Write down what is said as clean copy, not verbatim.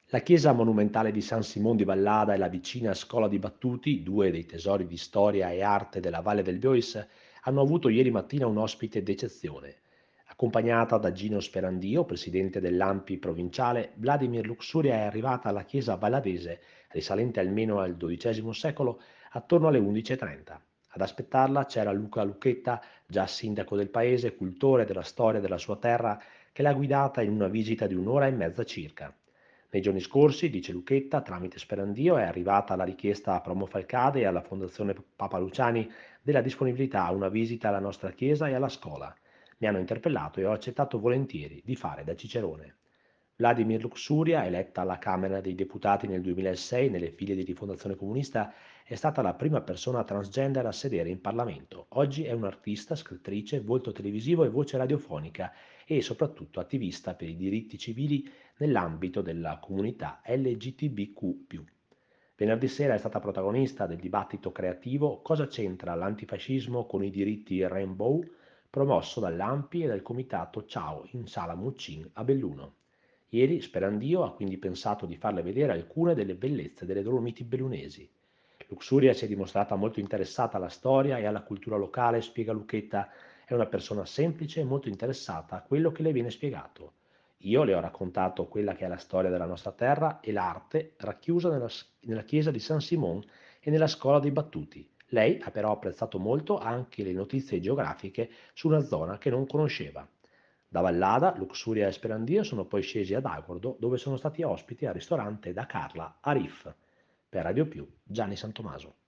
La chiesa monumentale di San Simon di Vallada e la vicina Scola di Battuti, due dei tesori di storia e arte della Valle del Bois, hanno avuto ieri mattina un ospite d'eccezione. Accompagnata da Gino Sperandio, presidente dell'ANPI provinciale, Vladimir Luxuria è arrivata alla chiesa valladese, risalente almeno al XII secolo, attorno alle 11:30. Ad aspettarla c'era Luca Lucchetta, già sindaco del paese, cultore della storia della sua terra, che l'ha guidata in una visita di un'ora e mezza circa. Nei giorni scorsi, dice Lucchetta, tramite Sperandio è arrivata la richiesta a Promo Falcade e alla Fondazione Papa Luciani della disponibilità a una visita alla nostra chiesa e alla scuola. Mi hanno interpellato e ho accettato volentieri di fare da cicerone. Vladimir Luxuria, eletta alla Camera dei Deputati nel 2006 nelle file di Rifondazione Comunista, è stata la prima persona transgender a sedere in Parlamento. Oggi è un'artista, scrittrice, volto televisivo e voce radiofonica e soprattutto attivista per i diritti civili nell'ambito della comunità LGTBQ+. Venerdì sera è stata protagonista del dibattito creativo Cosa c'entra l'antifascismo con i diritti Rainbow, promosso dall'ANPI e dal comitato Ciao in Sala Muccin a Belluno. Ieri Sperandio ha quindi pensato di farle vedere alcune delle bellezze delle Dolomiti bellunesi. Luxuria si è dimostrata molto interessata alla storia e alla cultura locale, spiega Lucchetta, è una persona semplice e molto interessata a quello che le viene spiegato. Io le ho raccontato quella che è la storia della nostra terra e l'arte racchiusa nella chiesa di San Simon e nella scuola dei Battuti. Lei ha però apprezzato molto anche le notizie geografiche su una zona che non conosceva. Da Vallada, Luxuria e Sperandio sono poi scesi ad Agordo, dove sono stati ospiti al ristorante da Carla Arif. Per Radio Più, Gianni Santomaso.